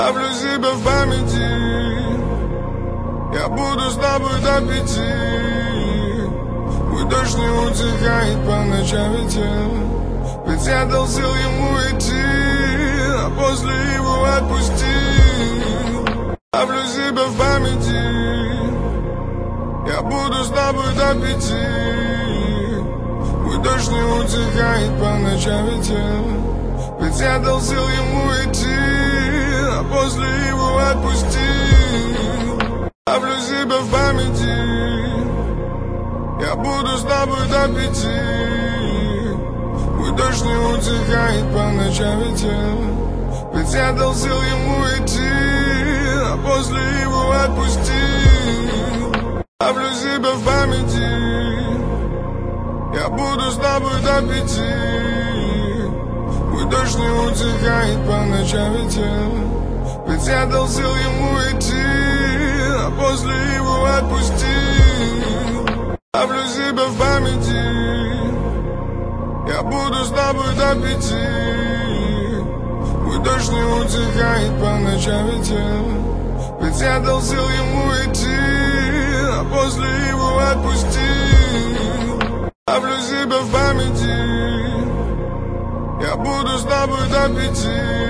Оставлю себя в памяти, я буду с тобой до 5. Мой дождь не утихает по ночам ветер, ведь я дал сил ему идти, а после его отпустил. Оставлю себя в памяти, я буду с тобой до 5. Мой дождь не утихает по ночам ветер, ведь я дал сил ему идти, а после его отпустил. Оставлю себя в памяти, я буду с тобой до 5. Мой дождь не утихает по ночам ветер, ведь я дал сил ему идти, а после его отпустил. Оставлю себя в памяти, я буду с тобой до 5. Мой дождь не утихает по ночам ветер, ведь я дал сил ему идти, а после его отпустил. Оставлю себя в памяти, я буду с тобой до 5. Мой дождь не утихает по ночам ветер, ведь я дал сил ему идти, а после его отпустил. Оставлю себя в памяти, я буду с тобой до 5.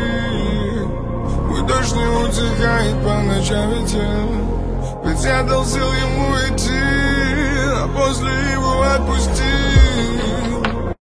Мой дождь не утихает по ночам ветер, ведь я дал сил ему идти, а после его отпустил.